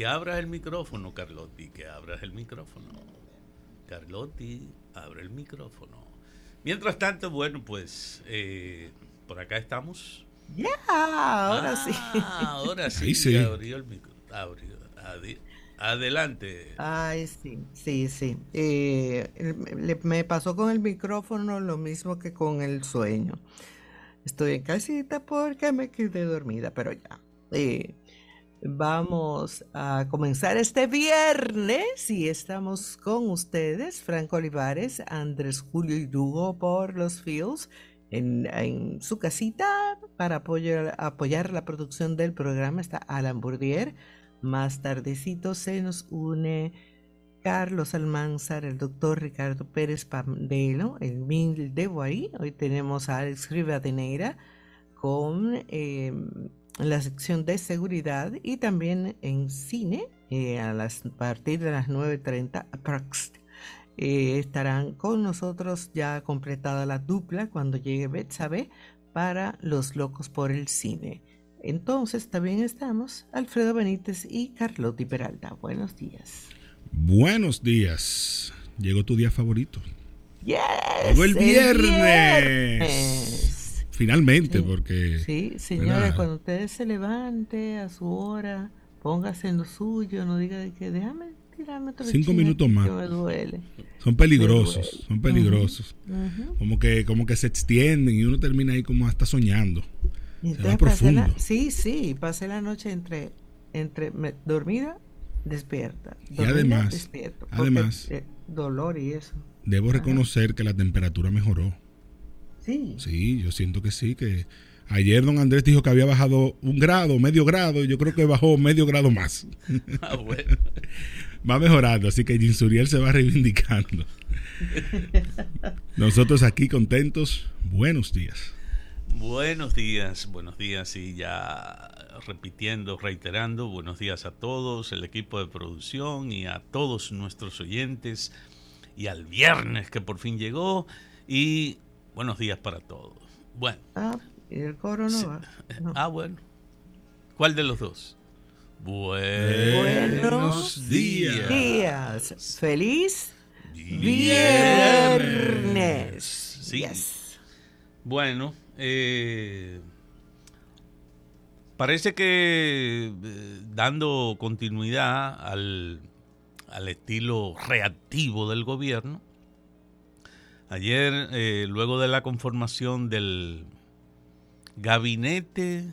Que abras el micrófono, Carlotti, que abras el micrófono. Carlotti, abre el micrófono. Mientras tanto, bueno, pues por acá estamos. Ya, ahora sí. Ahora sí, Ahí sí. abrió el micrófono. Adelante. Ay, sí, sí, sí. Me pasó con el micrófono lo mismo que con el sueño. Estoy en casita porque me quedé dormida, pero ya. Vamos a comenzar este viernes y estamos con ustedes, Franco Olivares, Andrés Julio Hidalgo por los Fields, en su casita para apoyar la producción del programa. Está Alan Bourdier. Más tardecito se nos une Carlos Almanzar, el doctor Ricardo Pérez Pandelo, el Mil de Guarí. Hoy tenemos a Alex Rivadeneira con la sección de seguridad y también en cine a partir de las 9:30 aprox. Estarán con nosotros ya completada la dupla cuando llegue Betsabe para Los Locos por el Cine. Entonces también estamos Alfredo Benítez y Carlotti Peralta. Buenos días. Buenos días. Llegó tu día favorito. Yes, llegó el viernes. Viernes. Finalmente, Sí, porque... sí, señores, cuando usted se levante a su hora, póngase en lo suyo, no diga de que déjame tirarme otro 5 minutos más. que me duele. Son peligrosos, son peligrosos. Uh-huh. Como que se extienden y uno termina ahí como hasta soñando. Y se va profundo. Sí, pasé la noche entre dormida, despierta. Y además, despierto, dolor y eso. Debo reconocer que la temperatura mejoró. Sí. Sí, yo siento que sí, que ayer don Andrés dijo que había bajado 1 grado, medio grado, y yo creo que bajó medio grado más. Bueno. Va mejorando, así que Jinsuriel se va reivindicando. Nosotros aquí contentos. Buenos días. Buenos días y ya repitiendo, reiterando, buenos días a todos, el equipo de producción y a todos nuestros oyentes y al viernes que por fin llegó y buenos días para todos. Bueno. ¿Y el coro no va? No. Bueno. ¿Cuál de los dos? Buenos días. Feliz viernes. Sí. Yes. Bueno, parece que dando continuidad al estilo reactivo del gobierno, ayer, luego de la conformación del gabinete,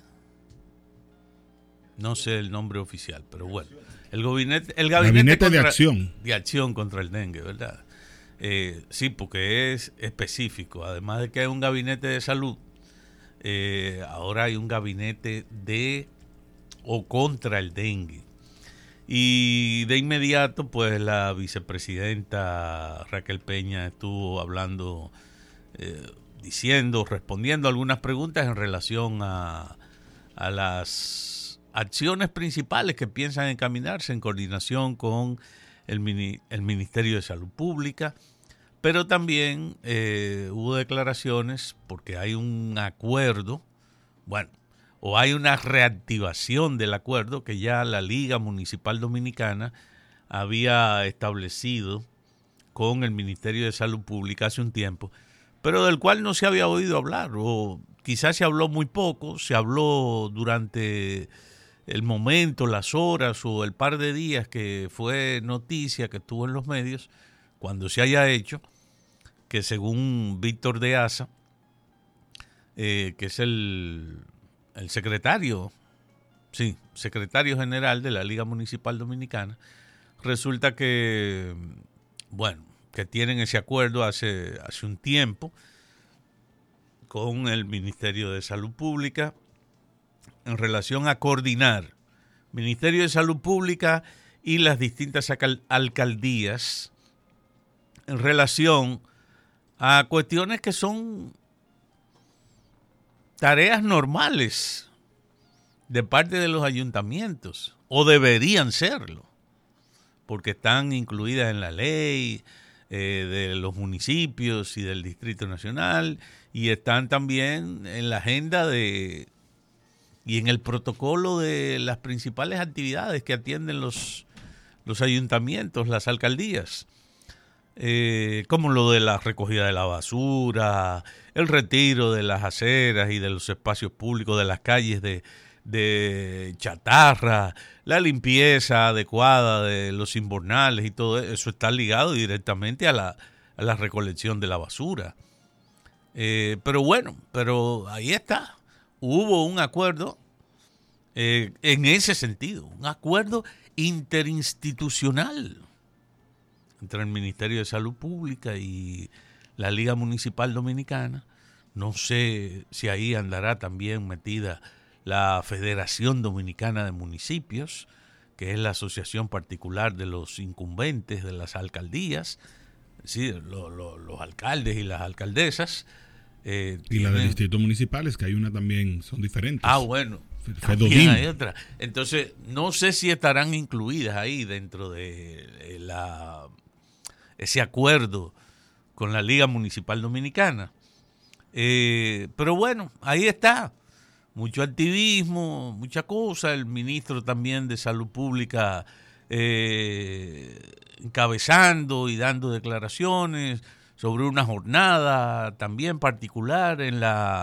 no sé el nombre oficial, pero bueno, el gabinete de acción. De acción contra el dengue, ¿verdad? Sí, porque es específico. Además de que hay un gabinete de salud, ahora hay un gabinete contra el dengue. Y de inmediato, pues la vicepresidenta Raquel Peña estuvo hablando, respondiendo algunas preguntas en relación a las acciones principales que piensan encaminarse en coordinación con el Ministerio de Salud Pública, pero también hubo declaraciones porque hay un acuerdo, o hay una reactivación del acuerdo que ya la Liga Municipal Dominicana había establecido con el Ministerio de Salud Pública hace un tiempo, pero del cual no se había oído hablar, o quizás se habló muy poco, se habló durante el momento, las horas o el par de días que fue noticia, que estuvo en los medios, cuando se haya hecho, que según Víctor de Asa, que es el secretario general de la Liga Municipal Dominicana, resulta que, que tienen ese acuerdo hace un tiempo con el Ministerio de Salud Pública en relación a coordinar Ministerio de Salud Pública y las distintas alcaldías en relación a cuestiones que son tareas normales de parte de los ayuntamientos, o deberían serlo, porque están incluidas en la ley de los municipios y del Distrito Nacional, y están también en la agenda de y en el protocolo de las principales actividades que atienden los ayuntamientos, las alcaldías, como lo de la recogida de la basura, el retiro de las aceras y de los espacios públicos, de las calles de chatarra, la limpieza adecuada de los invernales y todo eso está ligado directamente a la recolección de la basura. Pero bueno, ahí está. Hubo un acuerdo en ese sentido, un acuerdo interinstitucional entre el Ministerio de Salud Pública y la Liga Municipal Dominicana. No sé si ahí andará también metida la Federación Dominicana de Municipios, que es la asociación particular de los incumbentes de las alcaldías, sí, los alcaldes y las alcaldesas. Y la de distritos municipales, que hay una también, son diferentes. Ah, bueno. También hay otra. Entonces, no sé si estarán incluidas ahí dentro de ese acuerdo con la Liga Municipal Dominicana. Pero bueno, ahí está. Mucho activismo, mucha cosa. El ministro también de Salud Pública encabezando y dando declaraciones sobre una jornada también particular en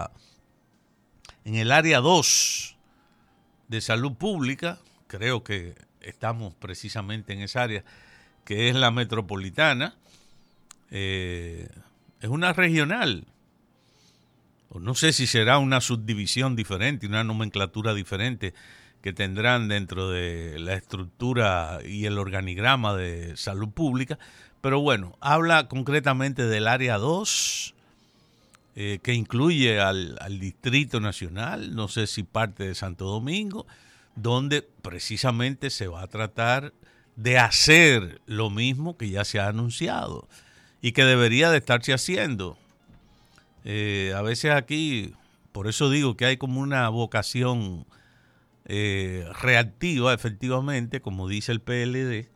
el área 2 de Salud Pública. Creo que estamos precisamente en esa área, que es la metropolitana. Es una regional. No sé si será una subdivisión diferente, una nomenclatura diferente que tendrán dentro de la estructura y el organigrama de Salud Pública. Pero bueno, habla concretamente del área 2, que incluye al Distrito Nacional, no sé si parte de Santo Domingo, donde precisamente se va a tratar de hacer lo mismo que ya se ha anunciado y que debería de estarse haciendo. A veces aquí, por eso digo que hay como una vocación reactiva, efectivamente, como dice el PLD,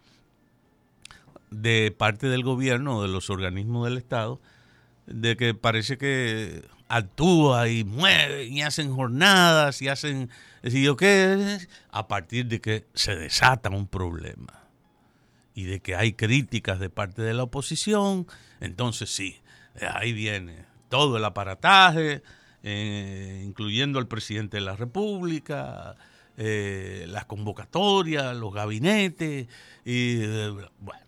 de parte del gobierno, de los organismos del Estado, de que parece que actúa y mueve y hacen jornadas y hacen, ¿qué? A partir de que se desata un problema y de que hay críticas de parte de la oposición. Entonces sí, ahí viene todo el aparataje, incluyendo al presidente de la República, las convocatorias, los gabinetes y bueno,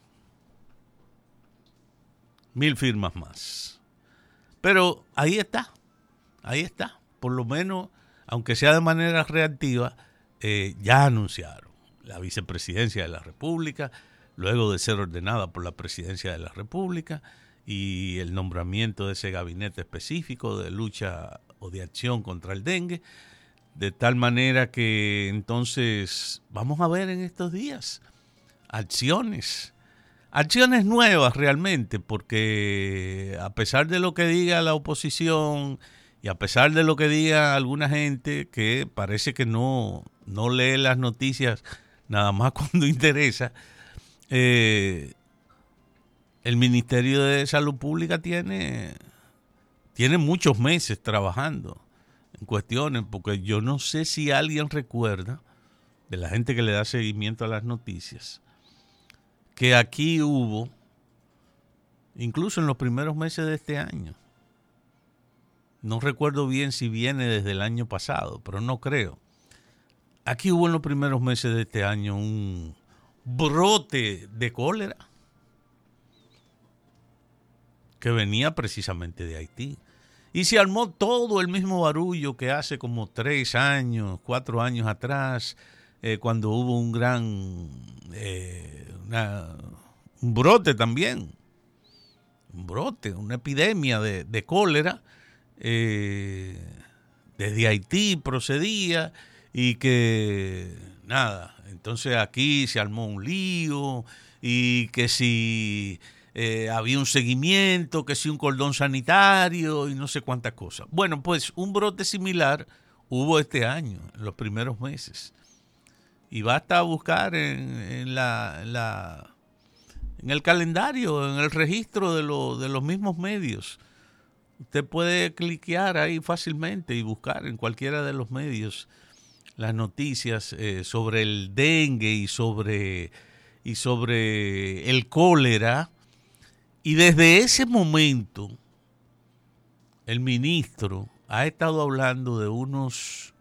1000 firmas más. Pero ahí está, por lo menos, aunque sea de manera reactiva, ya anunciaron la vicepresidencia de la República, luego de ser ordenada por la presidencia de la República, y el nombramiento de ese gabinete específico de lucha o de acción contra el dengue, de tal manera que entonces vamos a ver en estos días acciones nuevas realmente, porque a pesar de lo que diga la oposición y a pesar de lo que diga alguna gente que parece que no lee las noticias nada más cuando interesa, el Ministerio de Salud Pública tiene muchos meses trabajando en cuestiones, porque yo no sé si alguien recuerda, de la gente que le da seguimiento a las noticias, que aquí hubo, incluso en los primeros meses de este año, no recuerdo bien si viene desde el año pasado, pero no creo, aquí hubo en los primeros meses de este año un brote de cólera que venía precisamente de Haití. Y se armó todo el mismo barullo que hace como 3 años, 4 años atrás, cuando hubo un gran un brote también, una epidemia de cólera, desde Haití procedía y que nada, entonces aquí se armó un lío y que si había un seguimiento, que si un cordón sanitario y no sé cuántas cosas. Bueno, pues un brote similar hubo este año, en los primeros meses. Y basta buscar en el calendario, en el registro de los mismos medios. Usted puede cliquear ahí fácilmente y buscar en cualquiera de los medios las noticias sobre el dengue y sobre el cólera. Y desde ese momento, el ministro ha estado hablando de unas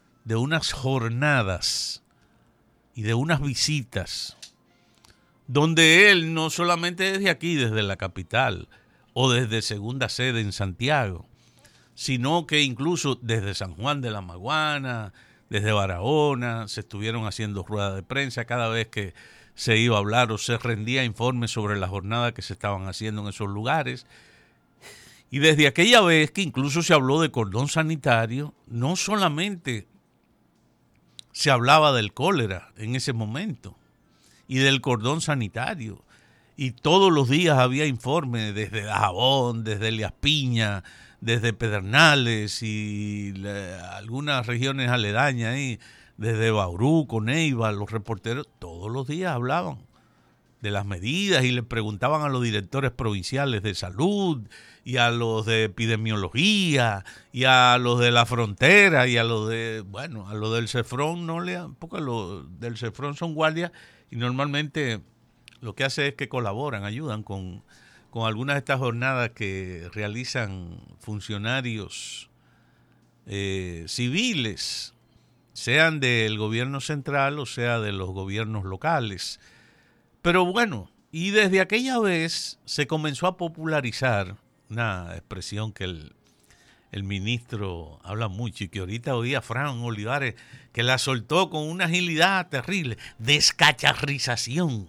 jornadas y de unas visitas donde él no solamente desde aquí, desde la capital o desde segunda sede en Santiago, sino que incluso desde San Juan de la Maguana, desde Barahona, se estuvieron haciendo ruedas de prensa cada vez que se iba a hablar o se rendía informes sobre la jornada que se estaban haciendo en esos lugares. Y desde aquella vez que incluso se habló de cordón sanitario, no solamente se hablaba del cólera en ese momento y del cordón sanitario, y todos los días había informes desde Dajabón, desde Elías Piña, desde Pedernales y algunas regiones aledañas ahí, desde Bauruco, Neiva, los reporteros todos los días hablaban de las medidas y le preguntaban a los directores provinciales de salud y a los de epidemiología y a los de la frontera y a los de, bueno, a los del CEFRON porque los del CEFRON son guardias y normalmente lo que hace es que colaboran, ayudan con algunas de estas jornadas que realizan funcionarios civiles, sean del gobierno central o sea de los gobiernos locales. Pero bueno, y desde aquella vez se comenzó a popularizar una expresión que el ministro habla mucho y que ahorita oía a Fran Olivares que la soltó con una agilidad terrible: descacharrización.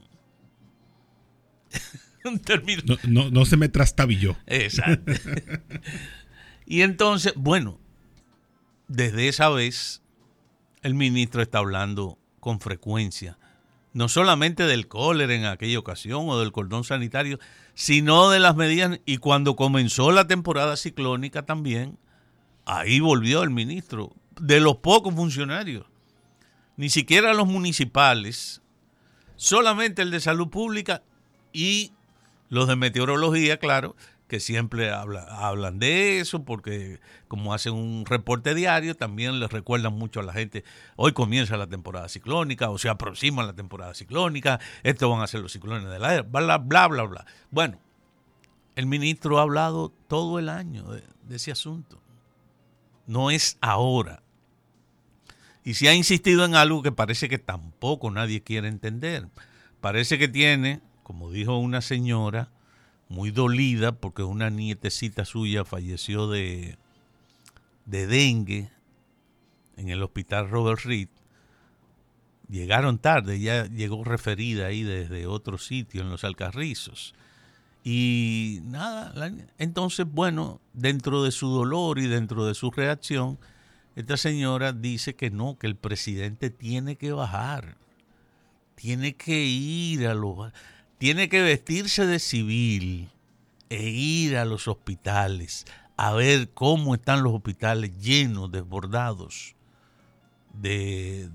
Un término. No se me trastabilló. Exacto. Y entonces, bueno, desde esa vez el ministro está hablando con frecuencia, no solamente del cólera en aquella ocasión o del cordón sanitario, sino de las medidas. Y cuando comenzó la temporada ciclónica también, ahí volvió el ministro, de los pocos funcionarios, ni siquiera los municipales, solamente el de salud pública y los de meteorología, claro, que siempre hablan de eso, porque como hacen un reporte diario, también les recuerdan mucho a la gente: hoy comienza la temporada ciclónica, o se aproxima la temporada ciclónica, estos van a ser los ciclones de la era, bla, bla, bla, bla. Bueno, el ministro ha hablado todo el año de ese asunto. No es ahora. Y se ha insistido en algo que parece que tampoco nadie quiere entender. Parece que tiene, como dijo una señora, muy dolida porque una nietecita suya falleció de dengue en el hospital Robert Reed. Llegaron tarde, ya llegó referida ahí desde otro sitio en los Alcarrizos. Y nada, entonces, bueno, dentro de su dolor y dentro de su reacción, esta señora dice que no, que el presidente tiene que bajar, tiene que ir tiene que vestirse de civil e ir a los hospitales a ver cómo están los hospitales llenos, desbordados de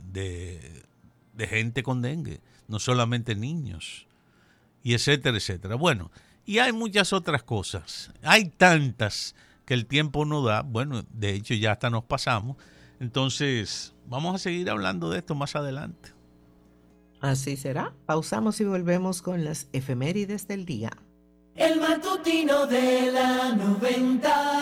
gente con dengue, no solamente niños, y etcétera, etcétera. Bueno, y hay muchas otras cosas, hay tantas que el tiempo no da. Bueno, de hecho ya hasta nos pasamos, entonces vamos a seguir hablando de esto más adelante. Así será. Pausamos y volvemos con las efemérides del día. El matutino de la 92.